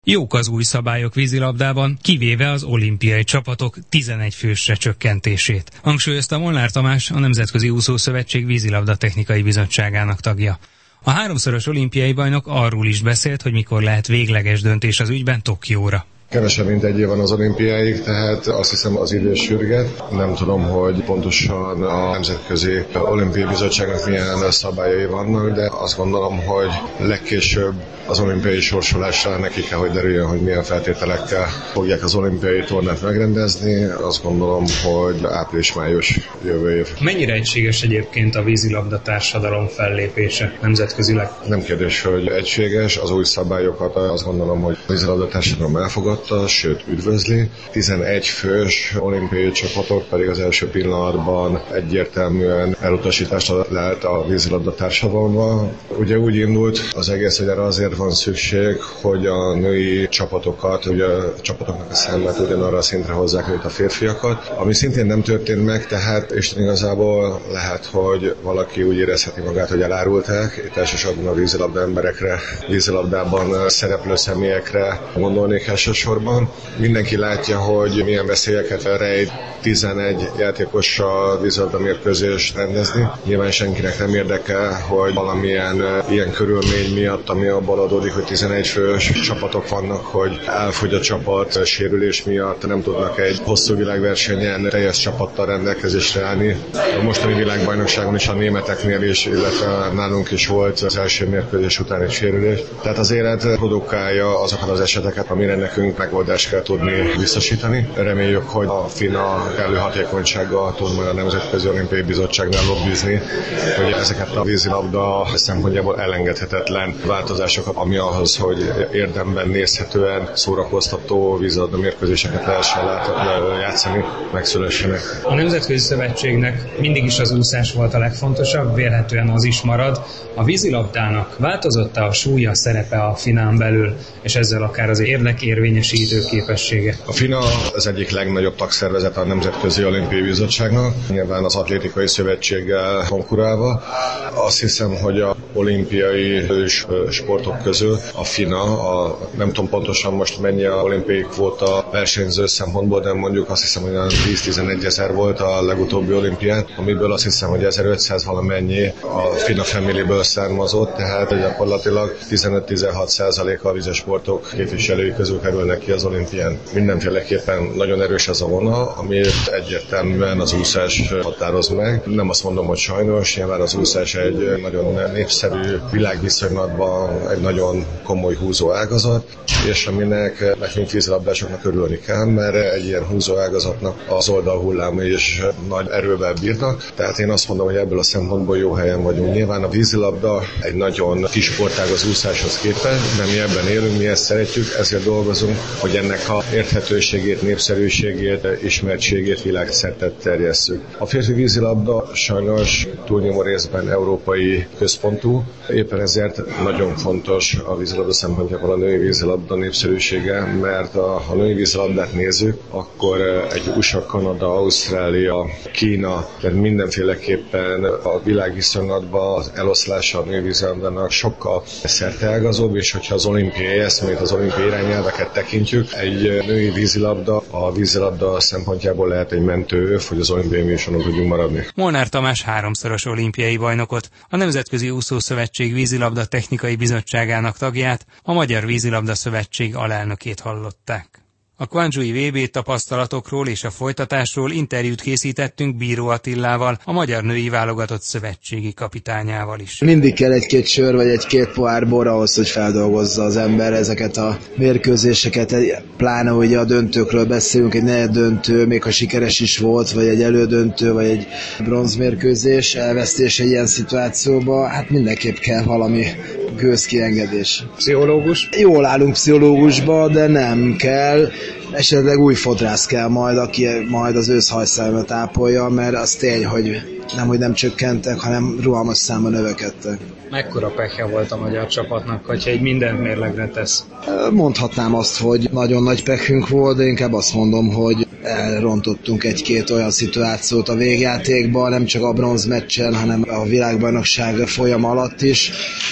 Jók az új szabályok vízilabdában, kivéve az olimpiai csapatok 11 fősre csökkentését. Hangsúlyozta Molnár Tamás, a Nemzetközi Úszószövetség vízilabda technikai bizottságának tagja. A háromszoros olimpiai bajnok arról is beszélt, hogy mikor lehet végleges döntés az ügyben Tokióra. Kevesebb, mint egy év van az olimpiáig, tehát azt hiszem az idő sürget. Nem tudom, hogy pontosan a Nemzetközi Olimpiai Bizottságnak milyen szabályai vannak, de azt gondolom, hogy legkésőbb az olimpiai sorsolásra neki kell, hogy derüljön, hogy milyen feltételekkel fogják az olimpiai tornát megrendezni. Azt gondolom, hogy április-május jövő év. Mennyire egységes egyébként a vízilabda társadalom fellépése nemzetközileg? Nem kérdés, hogy egységes. Az új szabályokat azt gondolom, hogy a vízilabda társadalom elfogadta, sőt üdvözli. 11 fős olimpiai csapatok pedig az első pillanatban egyértelműen elutasítást lehet a vízilabda társadalomban. Ugye úgy indult az egész, hogy erre azért van szükség, hogy a női csapatokat, ugye a csapatoknak a számát ugyanarra a szintre hozzák, mint a férfiakat, ami szintén nem történt meg, tehát és igazából lehet, hogy valaki úgy érezheti magát, hogy elárulták, itt elsősorban a vízilabda emberekre, vízilabdában szereplő személyekre gondolnék elsősorban. Mindenki látja, hogy milyen veszélyeket rejt 11 játékossal vízilabda mérkőzést rendezni. Nyilván senkinek nem érdekel, hogy valamilyen ilyen körülmény miatt, ami abban adódik, hogy 11 fős csapatok vannak, hogy elfogy a csapat sérülés miatt, nem tudnak egy hosszú világversenyen teljes csapattal rendelkezésre állni. A mostani világbajnokságon is a németeknél is, illetve nálunk is volt az első mérkőzés után egy sérülés. Tehát az élet produkálja azokat az eseteket, amire nekünk megoldást kell tudni biztosítani. Reméljük, hogy a FINA kellő hatékonysággal tud majd a Nemzetközi Olimpiai Bizottságnál lobbizni, hogy ezeket a vízilabda szempontjából elengedhetetlen változásokat, ami ahhoz, hogy érdemben nézhetően szórakoztató vízilabda mérkőzéseket lehessen játszani, megszülessenek. A Nemzetközi Szövetségnek mindig is az úszás volt a legfontosabb, vélhetően az is marad. A vízilabdának változott a súlya, szerepe a FINA-n belül, és ezzel akár az érdekérvényesítő képessége? A FINA az egyik legnagyobb tagszervezet a Nemzetközi Olimpiai Bizottságnak, nyilván az atlétikai szövetséggel konkurálva. Azt hiszem, hogy a olimpiai sportok közül a FINA, nem tudom pontosan most mennyi a olimpiai kvóta versenyző szempontból, de mondjuk azt hiszem, hogy 10-11 ezer volt a legutóbbi olimpián, amiből azt hiszem, hogy 1500 valamennyi a FINA Family-ből származott, tehát gyakorlatilag 15-16% a vízisportok képviselői közül kerülnek ki az olimpián. Mindenféleképpen nagyon erős ez a vonal, amit egyértelműen az úszás határoz meg. Nem azt mondom, hogy sajnos, nyilván az úszás egy nagyon népszerű világviszonylatban egy nagyon komoly húzó ágazat, és aminek nekünk vízilabdásoknak örülni kell, mert egy ilyen húzó ágazatnak az oldalhullámai is nagy erővel bírnak. Tehát én azt mondom, hogy ebből a szempontból jó helyen vagyunk. Nyilván a vízilabda egy nagyon kis sportág az úszáshoz képest, de mi ebben élünk, mi ezt szeretjük, ezért dolgozunk, hogy ennek a érthetőségét, népszerűségét, ismertségét világszerte terjesszük. A férfi vízilabda sajnos túlnyomó részben európai központú, éppen ezért nagyon fontos a vízilabda szempontjából a női vízilabda népszerűsége, mert ha női vízilabdát nézzük, akkor egy USA, Kanada, Ausztrália, Kína, tehát mindenféleképpen a világviszonylatban az eloszlása a női vízilabdának sokkal szerteágazóbb, és hogyha az olimpiai eszmét, az olimpiai irányelveket tekintjük, egy női vízilabda a vízilabda szempontjából lehet egy mentőöv, hogy az olimpiai műsoron tudjunk maradni. Molnár Tamás háromszoros olimpiai bajnokot, a Nemzetközi Úszószövetség vízilabda technikai bizottságának tagját, a Magyar Vízilabda Szövetség alelnökét hallották. A Guangzhou-i VB tapasztalatokról és a folytatásról interjút készítettünk Bíró Attilával, a magyar női válogatott szövetségi kapitányával is. Mindig kell egy-két sör vagy egy-két pohár bor ahhoz, hogy feldolgozza az ember ezeket a mérkőzéseket, pláne hogy a döntőkről beszélünk, egy negyeddöntő, még ha sikeres is volt, vagy egy elődöntő, vagy egy bronzmérkőzés, elvesztés egy ilyen szituációban, hát mindenképp kell valami gőzkiengedés. Pszichológus? Jól állunk pszichológusba, de nem kell. Esetleg új fodrász kell majd, aki majd az őszhajszámat ápolja, mert az tény, hogy nem csökkentek, hanem rugalmas számban növekedtek. Mekkora pekje volt a magyar csapatnak, hogyha egy mindent mérlegre tesz? Mondhatnám azt, hogy nagyon nagy pekünk volt, de inkább azt mondom, hogy elrontottunk egy-két olyan szituációt a végjátékban, nem csak a bronzmeccsen, hanem a világbajnokság folyama alatt is,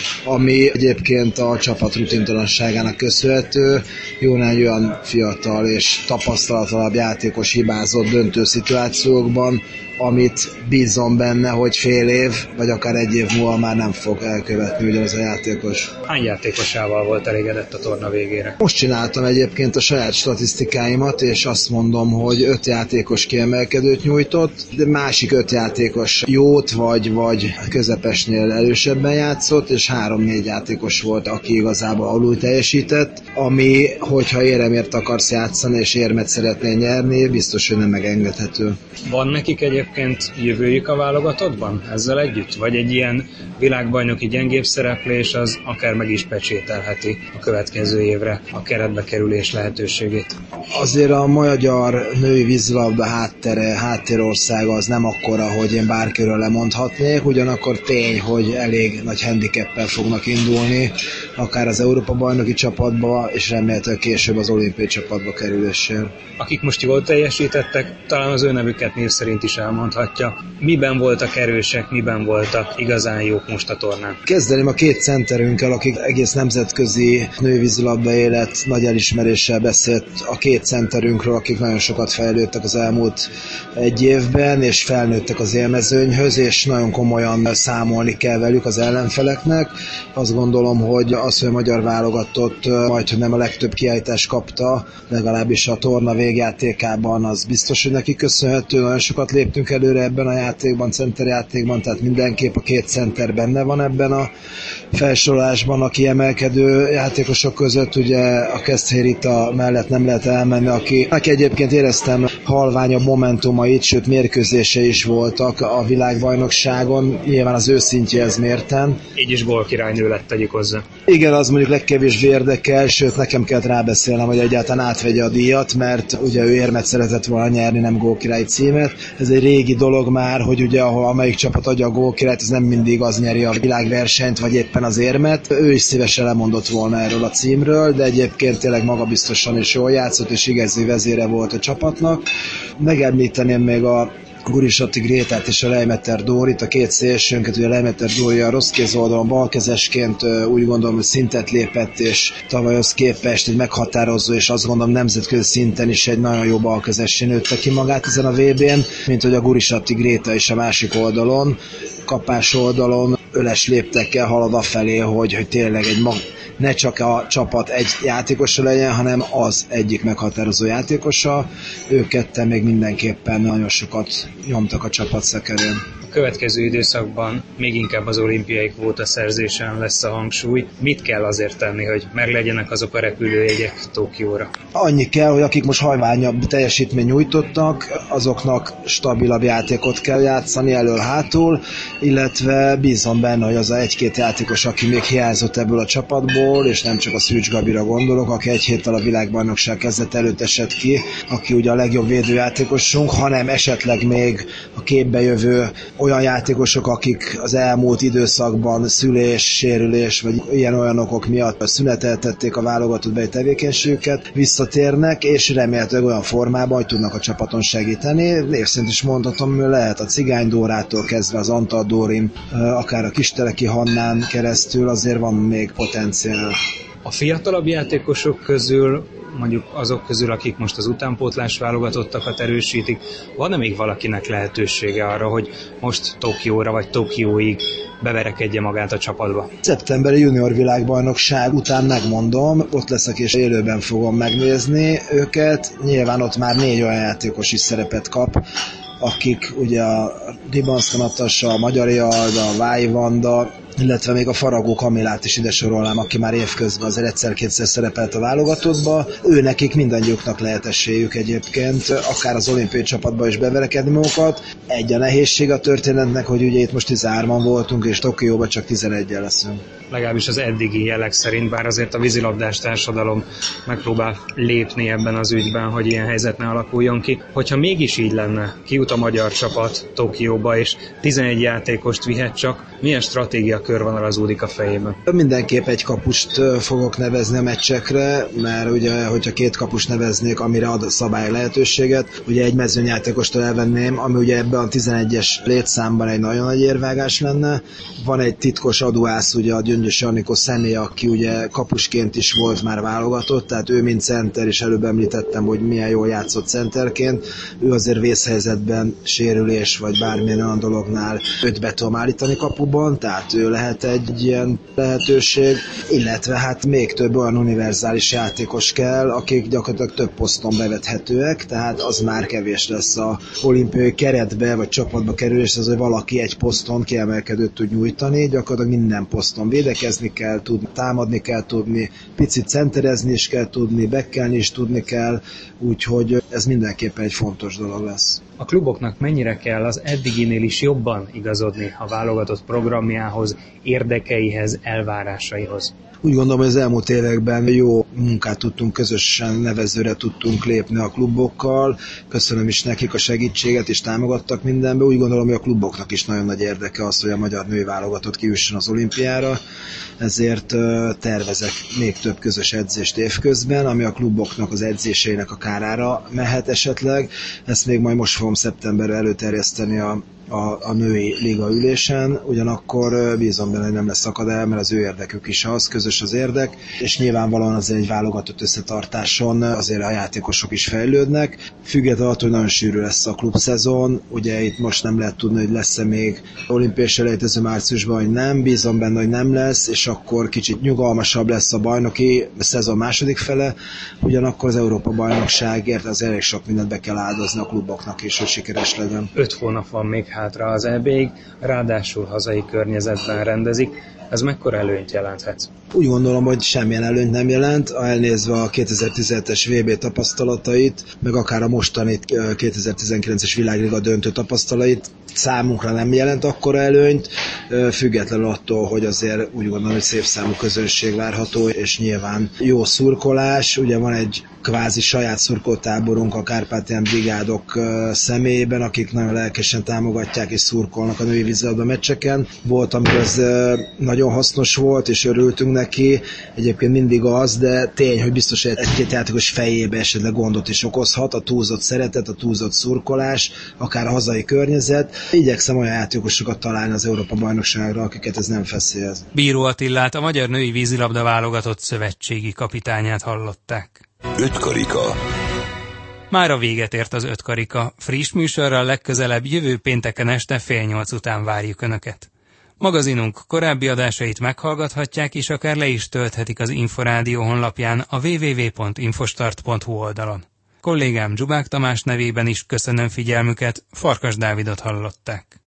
ami egyébként a csapat rutintalanságának köszönhető. Jó néhány olyan fiatal és tapasztalatlanabb játékos hibázott döntő szituációkban, amit bízom benne, hogy fél év, vagy akár egy év múlva már nem fog elkövetni ugyanaz a játékos. Hány játékosával volt elégedett a torna végére? Most csináltam egyébként a saját statisztikáimat, és azt mondom, hogy 5 játékos kiemelkedőt nyújtott, de másik 5 játékos jót, vagy közepesnél erősebben játszott, és 3-4 játékos volt, aki igazából alul teljesített, ami, hogyha éremért akarsz játszani, és érmet szeretnél nyerni, biztos, hogy nem megengedhető. Van nekik egyébként jövőjük a válogatottban ezzel együtt? Vagy egy ilyen világbajnoki gyengébb szereplés az akár meg is pecsételheti a következő évre a keretbe kerülés lehetőségét? Azért a magyar női vízilabda háttérország az nem akkora, hogy én bárkiről lemondhatnék, ugyanakkor tény, hogy elég nagy handicappel fognak indulni, akár az Európa-bajnoki csapatba, és remélhetőleg később az olimpiai csapatba kerüléssel. Akik most jól teljesítettek, talán az ő nevüket név szerint is elmondhatja. Miben voltak erősek, miben voltak igazán jók most a tornán? Kezdeném a 2 centerünkkel, akik egész nemzetközi női vízilabda élet nagy elismeréssel beszélt a 2 centerünkről, akik nagyon sokat fejlődtek az elmúlt egy évben, és felnőttek az élmezőnyhöz, és nagyon komolyan számolni kell velük az ellenfeleknek. Azt gondolom, hogy az, hogy a magyar válogatott majdhogy nem a legtöbb kiállítást kapta, legalábbis a torna végjátékában, az biztos, hogy neki köszönhető. Nagyon sokat léptünk előre ebben a játékban, centerjátékban, tehát mindenképp a 2 center benne van ebben a felsorolásban a kiemelkedő játékosok között. Ugye a Keszthely Rita mellett nem lehet elmenni, aki egyébként éreztem halványabb momentumait, sőt mérkőzése is voltak a világbajnokságon, nyilván az ő szintjéhez mérten. Így is gólkirálynő lett, tegyük hozzá. Igen, az mondjuk legkevésbé érdekel, sőt nekem kellett rábeszélnem, hogy egyáltalán átvegye a díjat, mert ugye ő érmet szeretett volna nyerni, nem gólkirály címet. Ez egy régi dolog már, hogy ugye ahol amelyik csapat adja a gólkirályt, ez nem mindig az nyeri a világversenyt, vagy éppen az érmet. Ő is szívesen lemondott volna erről a címről, de egyébként tényleg magabiztosan és jól játszott, és igazi vezére volt a csapatnak. Megemlíteném még a Gurisatti Grétát és a Leimeter Dórit, a 2 szélsőnket. Ugye a Leimeter Dóri a rossz kéz oldalon balkezesként úgy gondolom, hogy szintet lépett, és tavalyhoz képest egy meghatározó, és azt gondolom nemzetközi szinten is egy nagyon jó balkezessé nőtte ki magát ezen a VB-n, mint hogy a Gurisatti Gréta is a másik oldalon, kapás oldalon öles léptekkel halad afelé, hogy tényleg ne csak a csapat egy játékosa legyen, hanem az egyik meghatározó játékosa. Ők ketten még mindenképpen nagyon sokat nyomtak a csapat szekerén. A következő időszakban még inkább az olimpiai kvótaszerzésen lesz a hangsúly. Mit kell azért tenni, hogy meglegyenek azok a repülőjegyek Tokióra? Annyi kell, hogy akik most hajványabb teljesítmény nyújtottak, azoknak stabilabb játékot kell játszani elől-hátul, illetve bízom benne, hogy az a 1-2 játékos, aki még hiányzott ebből a csapatból, és nem csak a Szűcs Gabira gondolok, aki egy héttel a világbajnokság kezdet előtt esett ki, aki ugye a legjobb védőjátékosunk, hanem esetleg még a képbe jövő olyan játékosok, akik az elmúlt időszakban szülés, sérülés, vagy ilyen-olyan okok miatt szüneteltették a válogatottbeli tevékenységüket, visszatérnek, és remélhetőleg olyan formában, hogy tudnak a csapaton segíteni. Név szerint is mondhatom, lehet a Cigány Dórától kezdve az Antal Dórin, akár a Kisteleki Hannán keresztül, azért van még potenciál. A fiatalabb játékosok közül, mondjuk azok közül, akik most az utánpótlás válogatottakat erősítik, van-e még valakinek lehetősége arra, hogy most Tokióra vagy Tokióig beverekedje magát a csapatba? Szeptemberi junior világbajnokság után megmondom, ott leszek és élőben fogom megnézni őket. Nyilván ott már 4 olyan játékos is szerepet kap, akik ugye a Ribanszka Natasa, a Magyari Alda, a Vályi Vanda, illetve még a Faragó Kamilát is ide sorolnám, aki már évközben azért egyszer-kétszer szerepelt a válogatottba. Ő nekik mindannyiuknak lehet esélyük egyébként, akár az olimpiai csapatba is beverekedni magukat. Egy a nehézség a történetnek, hogy ugye itt most 13-an voltunk, és Tokióban csak 11-en leszünk. legalábbis az eddigi jelek szerint, bár azért a vízilabdás társadalom megpróbál lépni ebben az ügyben, hogy ilyen helyzet ne alakuljon ki. Hogyha mégis így lenne, kijut a magyar csapat Tokióba, és 11 játékost vihet csak, milyen stratégia körvonalazódik a fejében? Mindenképp egy kapust fogok nevezni a meccsekre, mert ugye, hogyha 2 kapust neveznék, amire ad a szabály lehetőséget, ugye egy mezőnyjátékostól elvenném, ami ugye ebben a 11-es létszámban egy nagyon nagy érvágás lenne. Van egy titkos aduász, ugye a Gyöngyös Anikó személy, aki ugye kapusként is volt már válogatott, tehát ő mint center, és előbb említettem, hogy milyen jól játszott centerként, ő azért vészhelyzetben, sérülés vagy bármilyen olyan dolognál őt be tudom állítani kapuban, tehát ő lehet egy ilyen lehetőség, illetve hát még több olyan univerzális játékos kell, akik gyakorlatilag több poszton bevethetőek, tehát az már kevés lesz a olimpiai keretbe vagy csapatba kerülés, az, hogy valaki egy poszton kiemelkedőt tud nyújtani, gyakorlatilag minden poszton védekezni kell tudni, támadni kell tudni, picit centerezni is kell tudni, bekkelni is tudni kell, úgyhogy ez mindenképpen egy fontos dolog lesz. A kluboknak mennyire kell az eddiginél is jobban igazodni a válogatott programjához, érdekeihez, elvárásaihoz? Úgy gondolom, hogy az elmúlt években jó munkát tudtunk, közösen nevezőre tudtunk lépni a klubokkal. Köszönöm is nekik a segítséget, és támogattak mindenbe. Úgy gondolom, hogy a kluboknak is nagyon nagy érdeke az, hogy a magyar női válogatott kijusson az olimpiára. Ezért tervezek még több közös edzést évközben, ami a kluboknak az edzéseinek a kárára mehet esetleg. Ezt még majd most fogom szeptemberben előterjeszteni a női liga ülésen, ugyanakkor bízom benne, hogy nem lesz akadály, mert az ő érdekük is az, közös az érdek, és nyilvánvalóan azért egy válogatott összetartáson azért a játékosok is fejlődnek. Függetlenül attól, hogy nagyon sűrű lesz a klubszezon, ugye itt most nem lehet tudni, hogy lesz-e még olimpiai selejtező márciusban, vagy nem, bízom benne, hogy nem lesz, és akkor kicsit nyugalmasabb lesz a bajnoki szezon második fele, ugyanakkor az Európa-bajnokságért az elég sok mindent be kell áldozni a kluboknak is, hogy sikeres legyen. 5 hónap van még hátra az EB-ig, ráadásul hazai környezetben rendezik. Ez mekkora előnyt jelenthet? Úgy gondolom, hogy semmilyen előnyt nem jelent, elnézve a 2017-es VB tapasztalatait, meg akár a mostani 2019-es világliga döntő tapasztalait, számunkra nem jelent akkora előnyt, függetlenül attól, hogy azért úgy gondolom, hogy szép számú közönség várható, és nyilván jó szurkolás. Ugye van egy kvázi saját szurkoltáborunk a Kárpátián brigádok személyében, akik nagyon lelkesen támogatják és szurkolnak a női vízilabda meccseken. Volt, amikor ez nagyon hasznos volt, és örültünk neki. Egyébként mindig az, de tény, hogy biztos, hogy egy-két játékos fejébe esetleg gondot is okozhat, a túlzott szeretet, a túlzott szurkolás, akár a hazai környezet. Igyekszem olyan játékosokat találni az Európa-bajnokságra, akiket ez nem feszélyez. Bíró Attillát, a magyar női vízilabda válogatott szövetségi kapitányát hallották. 5 karika. Mára véget ért az 5 karika. Friss műsorral legközelebb jövő pénteken este 7:30 után várjuk Önöket. Magazinunk korábbi adásait meghallgathatják, és akár le is tölthetik az Inforádió honlapján a www.infostart.hu oldalon. Kollégám Zsubák Tamás nevében is köszönöm figyelmüket, Farkas Dávidot hallották.